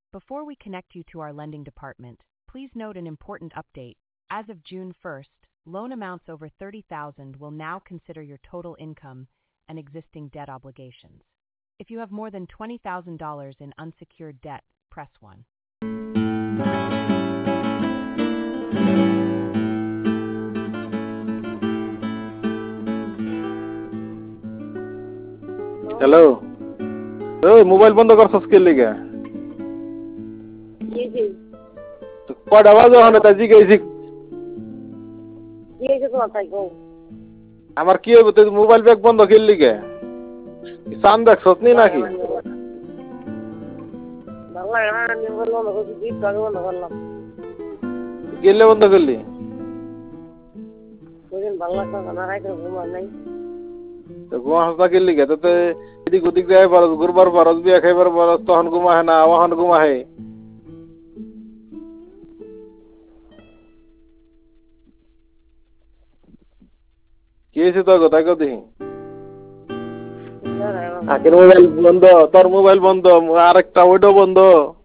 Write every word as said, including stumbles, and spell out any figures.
Before we connect you to our lending department, please note an important update. As of June first, loan amounts over thirty thousand dollars will now consider your total income and existing debt obligations. If you have more than twenty thousand dollars in unsecured debt, press one. Hello, ওই mobile বন্ধ করছস কে লিগা? জি জি তো কয়টা বাজে ওখানে তা জিগাইছি। জি জি কোথায় গো? আমার কি হইব, তুই মোবাইল ব্যাগ বন্ধ কে লিগা? চান দেখছস নি নাকি? বাংলা গান নিবল বন্ধ করছি, গীত গান বন্ধ করলাম। গেলে বন্ধ করলি? ওইদিন বাংলা গান রাইতে ঘুমা নাই। তো ঘুমা হাসা কে লিগা? তো এদিক ওদিক যাই পারস, ঘুরবার পারস, বিয়া খাইবার পারস, তখন ঘুমা হয় না, ওখান ঘুমা হয়। কি হয়েছে তোর কথা কেউ দেখি? আখের মোবাইল বন্ধ, তোর মোবাইল বন্ধ, আরেকটা ওইটাও বন্ধ।